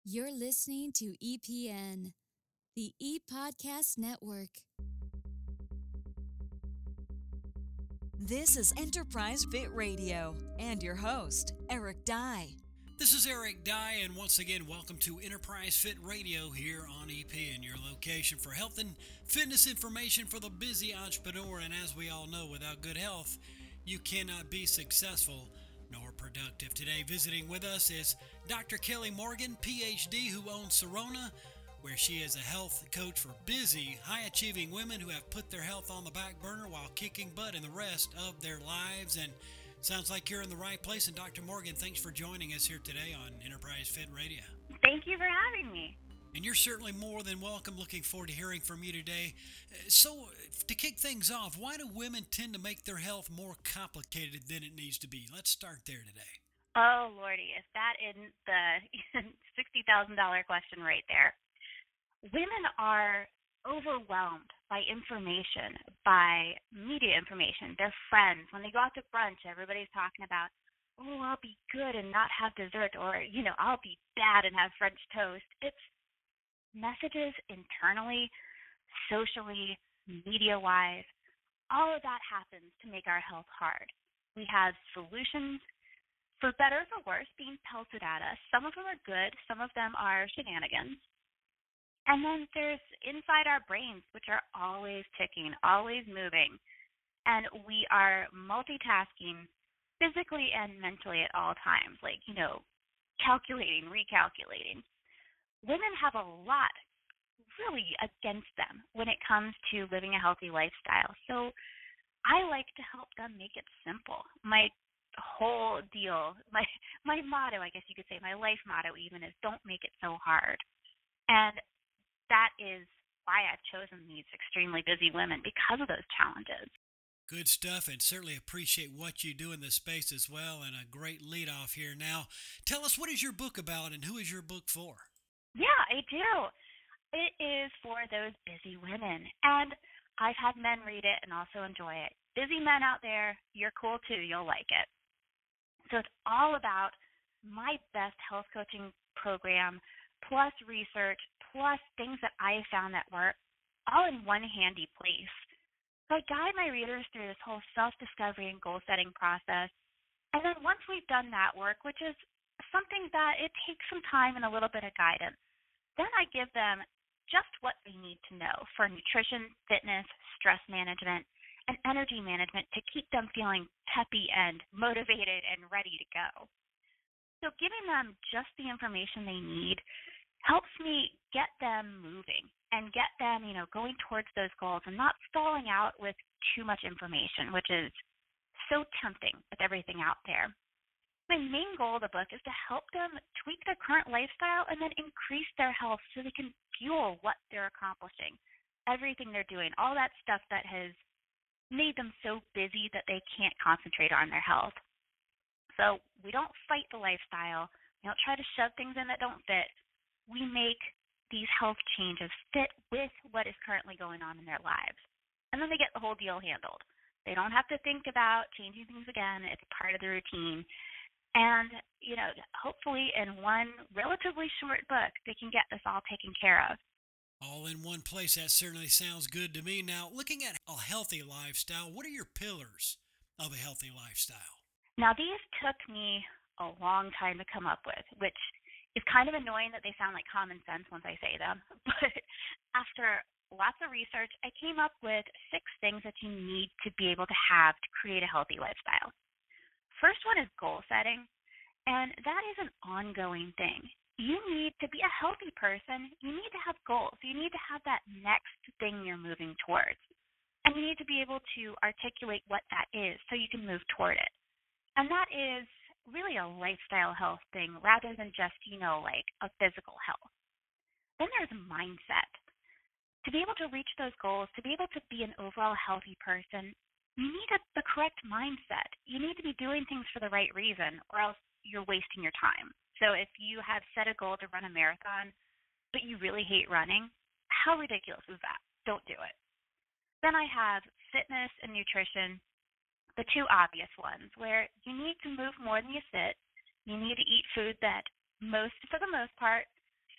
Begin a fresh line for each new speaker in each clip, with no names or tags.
You're listening to EPN, the E-Podcast Network.
This is Enterprise Fit Radio and your host, Eric Dye.
This is Eric Dye, and once again, welcome to Enterprise Fit Radio here on EPN, your location for health and fitness information for the busy entrepreneur. And as we all know, without good health, you cannot be successful nor productive. Today, visiting with us is Dr. Kelly Morgan, PhD, who owns Sirona, where she is a health coach for busy, high-achieving women who have put their health on the back burner while kicking butt in the rest of their lives. And sounds like you're in the right place. And Dr. Morgan, thanks for joining us here today on Enterprise Fit Radio.
Thank you for having me.
And you're certainly more than welcome. Looking forward to hearing from you today. So, to kick things off, why do women tend to make their health more complicated than it needs to be? Let's start there today.
Oh, Lordy, if that isn't the $60,000 question right there. Women are overwhelmed by information, by media information, their friends. When they go out to brunch, everybody's talking about, oh, I'll be good and not have dessert, or, I'll be bad and have French toast. It's messages internally, socially, media-wise. All of that happens to make our health hard. We have solutions, for better or for worse, being pelted at us. Some of them are good. Some of them are shenanigans. And then there's inside our brains, which are always ticking, always moving. And we are multitasking physically and mentally at all times, calculating, recalculating. Women have a lot really against them when it comes to living a healthy lifestyle. So I like to help them make it simple. My whole deal, my motto, I guess you could say, my life motto even, is don't make it so hard. And that is why I've chosen these extremely busy women, because of those challenges.
Good stuff, and certainly appreciate what you do in this space as well, and a great lead off here. Now, tell us, what is your book about and who is your book for?
Yeah, I do. It is for those busy women, and I've had men read it and also enjoy it. Busy men out there, you're cool too. You'll like it. So it's all about my best health coaching program, plus research, plus things that I have found that work, all in one handy place. So I guide my readers through this whole self-discovery and goal-setting process. And then once we've done that work, which is something that it takes some time and a little bit of guidance, then I give them just what they need to know for nutrition, fitness, stress management, and energy management to keep them feeling peppy and motivated and ready to go. So giving them just the information they need helps me get them moving and get them, going towards those goals and not stalling out with too much information, which is so tempting with everything out there. My main goal of the book is to help them tweak their current lifestyle and then increase their health so they can fuel what they're accomplishing, everything they're doing, all that stuff that has made them so busy that they can't concentrate on their health. So we don't fight the lifestyle. We don't try to shove things in that don't fit. We make these health changes fit with what is currently going on in their lives. And then they get the whole deal handled. They don't have to think about changing things again. It's part of the routine. And, hopefully in one relatively short book, they can get this all taken care of.
All in one place. That certainly sounds good to me. Now, looking at a healthy lifestyle, what are your pillars of a healthy lifestyle?
Now, these took me a long time to come up with, which is kind of annoying that they sound like common sense once I say them. But after lots of research, I came up with 6 things that you need to be able to have to create a healthy lifestyle. First one is goal setting, and that is an ongoing thing. You need to be a healthy person. You need to have goals. You need to have that next thing you're moving towards. And you need to be able to articulate what that is so you can move toward it. And that is really a lifestyle health thing rather than just, a physical health. Then there's mindset. To be able to reach those goals, to be able to be an overall healthy person, you need the correct mindset. You need to be doing things for the right reason, or else you're wasting your time. So if you have set a goal to run a marathon, but you really hate running, how ridiculous is that? Don't do it. Then I have fitness and nutrition, the 2 obvious ones, where you need to move more than you sit. You need to eat food that for the most part,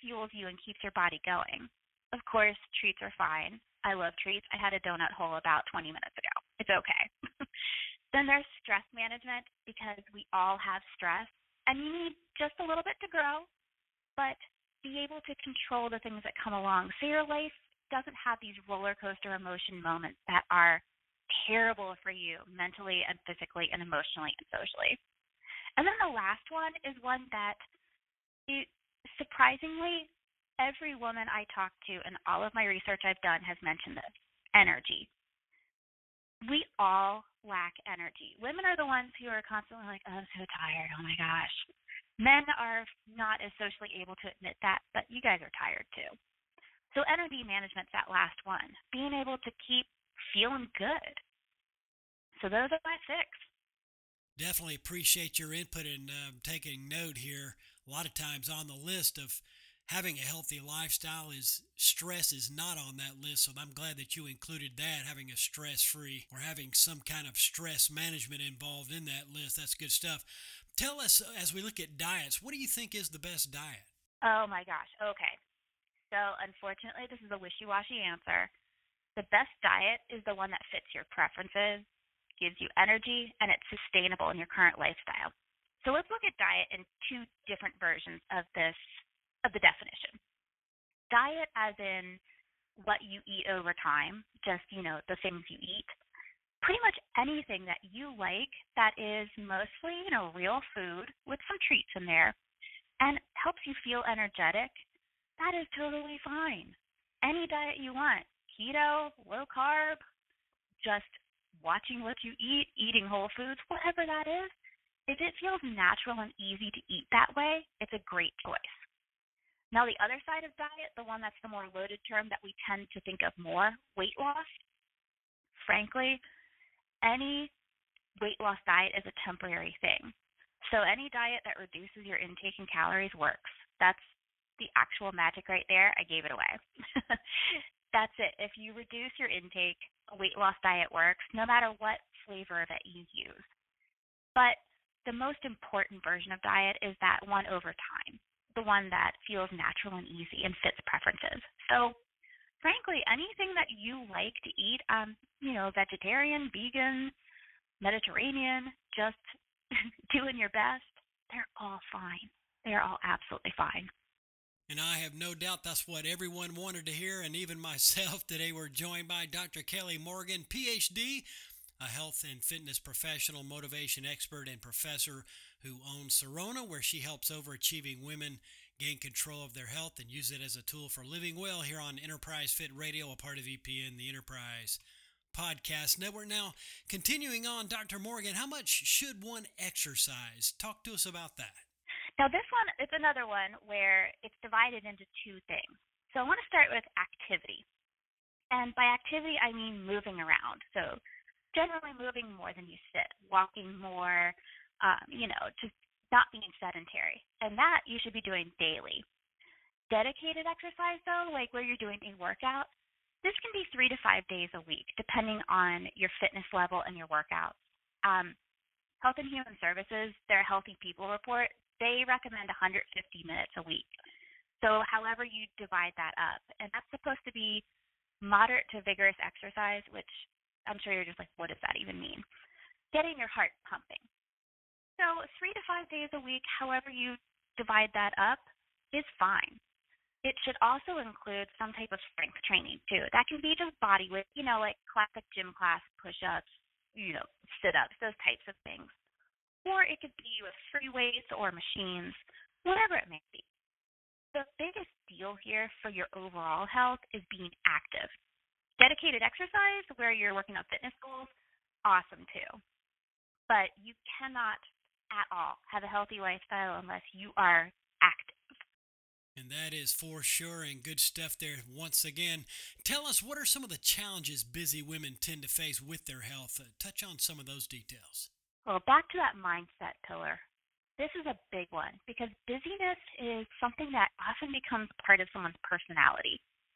fuels you and keeps your body going. Of course, treats are fine. I love treats. I had a donut hole about 20 minutes ago. It's okay. Then there's stress management, because we all have stress, and you need just a little bit to grow, but be able to control the things that come along so your life doesn't have these roller coaster emotion moments that are terrible for you mentally and physically and emotionally and socially. And then the last one is one that, surprisingly, every woman I talk to and all of my research I've done has mentioned this: energy. We all lack energy. Women are the ones who are constantly like, oh, I'm so tired. Oh, my gosh. Men are not as socially able to admit that, but you guys are tired too. So energy management's that last one, being able to keep feeling good. So those are my 6.
Definitely appreciate your input and taking note here. A lot of times on the list of having a healthy lifestyle is stress is not on that list, so I'm glad that you included that, having a stress-free or having some kind of stress management involved in that list. That's good stuff. Tell us, as we look at diets, what do you think is the best diet?
Oh my gosh. Okay. So unfortunately, this is a wishy-washy answer. The best diet is the one that fits your preferences, gives you energy, and it's sustainable in your current lifestyle. So let's look at diet in 2 different versions of the definition. Diet as in what you eat over time, just, the things you eat. Pretty much anything that you like that is mostly, real food with some treats in there and helps you feel energetic, that is totally fine. Any diet you want, keto, low carb, just watching what you eat, eating whole foods, whatever that is, if it feels natural and easy to eat that way, it's a great choice. Now, the other side of diet, the one that's the more loaded term that we tend to think of more, weight loss. Frankly, any weight loss diet is a temporary thing. So any diet that reduces your intake in calories works. That's the actual magic right there. I gave it away. That's it. If you reduce your intake, a weight loss diet works, no matter what flavor of it you use. But the most important version of diet is that one over time, the one that feels natural and easy and fits preferences. So, frankly, anything that you like to eat, vegetarian, vegan, Mediterranean, just doing your best, they're all fine. They're all absolutely fine.
And I have no doubt that's what everyone wanted to hear, and even myself. Today we're joined by Dr. Kelly Morgan, PhD, a health and fitness professional, motivation expert, and professor who owns Serona, where she helps overachieving women gain control of their health and use it as a tool for living well, here on Enterprise Fit Radio, a part of EPN, the Enterprise Podcast Network. Now, continuing on, Dr. Morgan, how much should one exercise? Talk to us about that.
Now, this one, it's another one where it's divided into 2 things. So I want to start with activity. And by activity, I mean moving around. So generally moving more than you sit, walking more, just not being sedentary. And that you should be doing daily. Dedicated exercise, though, like where you're doing a workout, this can be 3 to 5 days a week, depending on your fitness level and your workouts. Health and Human Services, their Healthy People report, they recommend 150 minutes a week. So however you divide that up, and that's supposed to be moderate to vigorous exercise, which I'm sure you're just like, what does that even mean? Getting your heart pumping. So 3 to 5 days a week, however you divide that up, is fine. It should also include some type of strength training too. That can be just body weight, like classic gym class push-ups, sit-ups, those types of things. Or it could be with free weights or machines, whatever it may be. The biggest deal here for your overall health is being active. Dedicated exercise, where you're working on fitness goals, awesome too. But you cannot at all have a healthy lifestyle unless you are active.
And that is for sure, and good stuff there. Once again, tell us, what are some of the challenges busy women tend to face with their health? Touch on some of those details.
Well, back to that mindset pillar. This is a big one because busyness is something that often becomes part of someone's personality.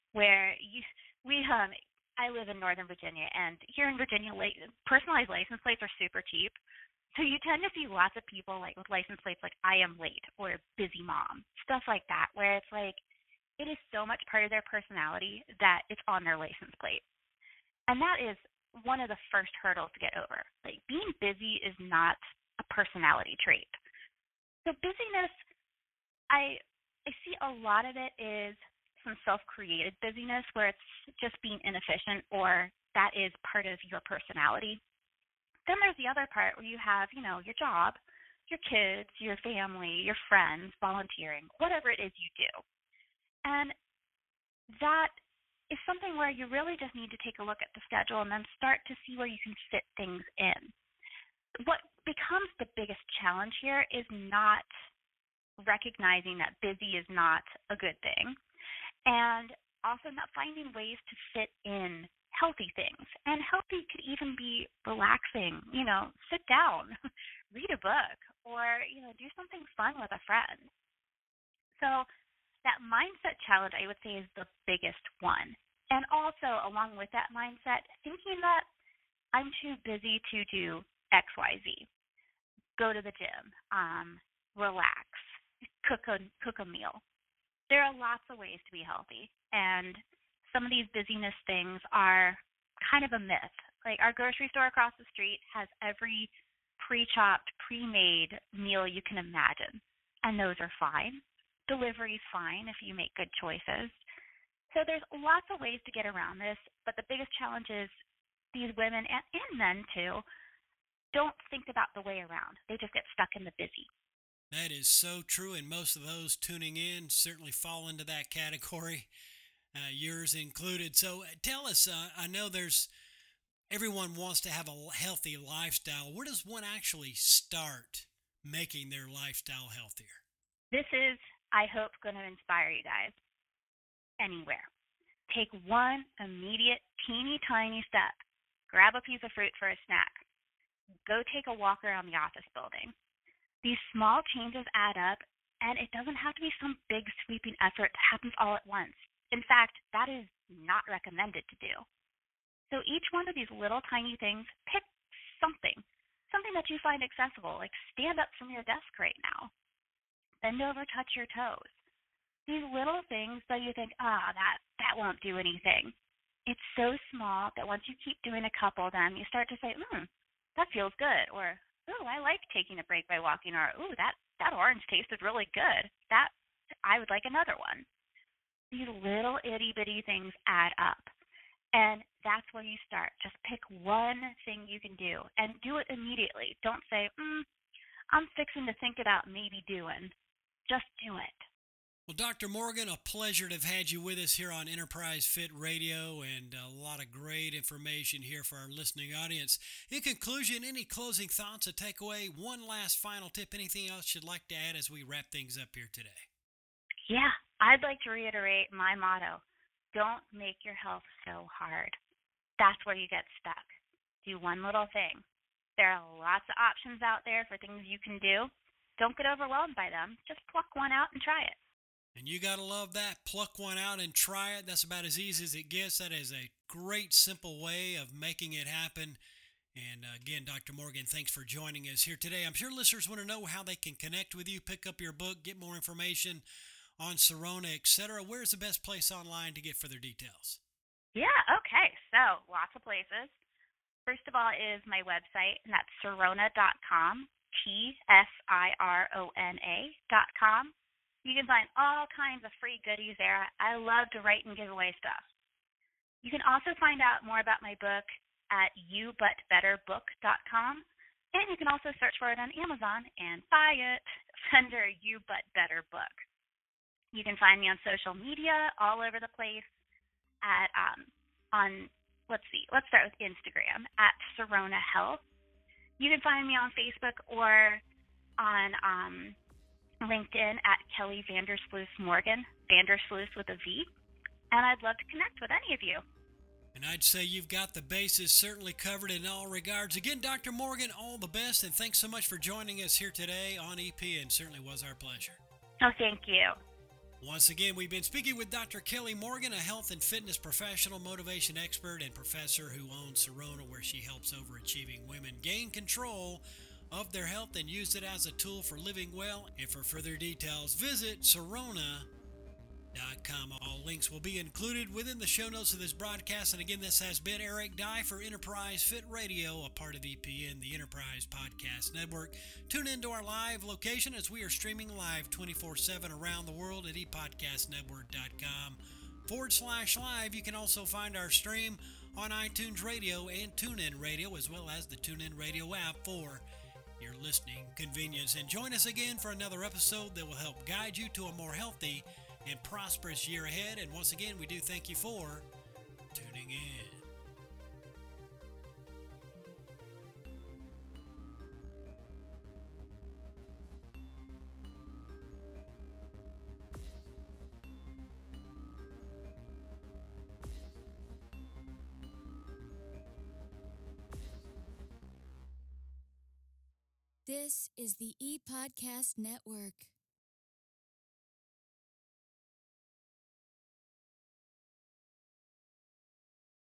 I live in Northern Virginia, and here in Virginia, personalized license plates are super cheap. So you tend to see lots of people with license plates like "I am late" or "busy mom," stuff like that, where it's like it is so much part of their personality that it's on their license plate. And that is one of the first hurdles to get over. Like, being busy is not a personality trait. So busyness, I see a lot of it is some self-created busyness where it's just being inefficient, or that is part of your personality. Then there's the other part where you have, your job, your kids, your family, your friends, volunteering, whatever it is you do. And that is something where you really just need to take a look at the schedule and then start to see where you can fit things in. What becomes the biggest challenge here is not recognizing that busy is not a good thing, and also not finding ways to fit in healthy things. And healthy could even be relaxing, sit down, read a book, or, do something fun with a friend. So that mindset challenge, I would say, is the biggest one. And also, along with that mindset, thinking that I'm too busy to do X, Y, Z. Go to the gym, relax, cook a meal. There are lots of ways to be healthy, and some of these busyness things are kind of a myth. Like, our grocery store across the street has every pre-chopped, pre-made meal you can imagine, and those are fine. Delivery's fine if you make good choices. So there's lots of ways to get around this, but the biggest challenge is these women, and men too, don't think about the way around. They just get stuck in the busy.
That is so true, and most of those tuning in certainly fall into that category, yours included. So tell us, I know everyone wants to have a healthy lifestyle. Where does one actually start making their lifestyle healthier?
This is, I hope, going to inspire you guys. Anywhere. Take one immediate, teeny tiny step. Grab a piece of fruit for a snack. Go take a walk around the office building. These small changes add up, and it doesn't have to be some big sweeping effort that happens all at once. In fact, that is not recommended to do. So each one of these little tiny things, pick something that you find accessible, like stand up from your desk right now. Bend over, touch your toes. These little things that you think, that won't do anything. It's so small that once you keep doing a couple of them, you start to say, that feels good, or, I like taking a break by walking, or, that orange tasted really good. That, I would like another one. These little itty-bitty things add up, and that's where you start. Just pick one thing you can do, and do it immediately. Don't say, I'm fixing to think about maybe doing. Just do it.
Well, Dr. Morgan, a pleasure to have had you with us here on Enterprise Fit Radio, and a lot of great information here for our listening audience. In conclusion, any closing thoughts, a takeaway, one last final tip, anything else you'd like to add as we wrap things up here today?
Yeah, I'd like to reiterate my motto. Don't make your health so hard. That's where you get stuck. Do one little thing. There are lots of options out there for things you can do. Don't get overwhelmed by them. Just pluck one out and try it.
And you got to love that. Pluck one out and try it. That's about as easy as it gets. That is a great, simple way of making it happen. And again, Dr. Morgan, thanks for joining us here today. I'm sure listeners want to know how they can connect with you, pick up your book, get more information on Cirona, etc. Where's the best place online to get further details?
Yeah, okay. So lots of places. First of all is my website, and that's Cirona.com, TSIRONA.com. You can find all kinds of free goodies there. I love to write and give away stuff. You can also find out more about my book at YouButBetterBook.com, and you can also search for it on Amazon and buy it under You But Better Book. You can find me on social media all over the place at let's start with Instagram at Cirona Health. You can find me on Facebook or on LinkedIn at Kelly Vandersloot Morgan, Vandersloot with a V, and I'd love to connect with any of you.
And I'd say you've got the bases certainly covered in all regards. Again, Dr. Morgan, all the best, and thanks so much for joining us here today on EP, and certainly was our pleasure.
Oh, thank you.
Once again, we've been speaking with Dr. Kelly Morgan, a health and fitness professional, motivation expert, and professor who owns Cirona, where she helps overachieving women gain control of their health and use it as a tool for living well. And for further details, visit Cirona.com. links will be included within the show notes of this broadcast. And again, this has been Eric Dye for Enterprise Fit Radio, a part of EPN, the Enterprise Podcast Network. Tune into our live location as we are streaming live 24/7 around the world at epodcastnetwork.com/live. You can also find our stream on iTunes Radio and TuneIn Radio, as well as the TuneIn Radio app for your listening convenience. And join us again for another episode that will help guide you to a more healthy and prosperous year ahead. And once again, we do thank you for tuning in.
This is the ePodcast Network.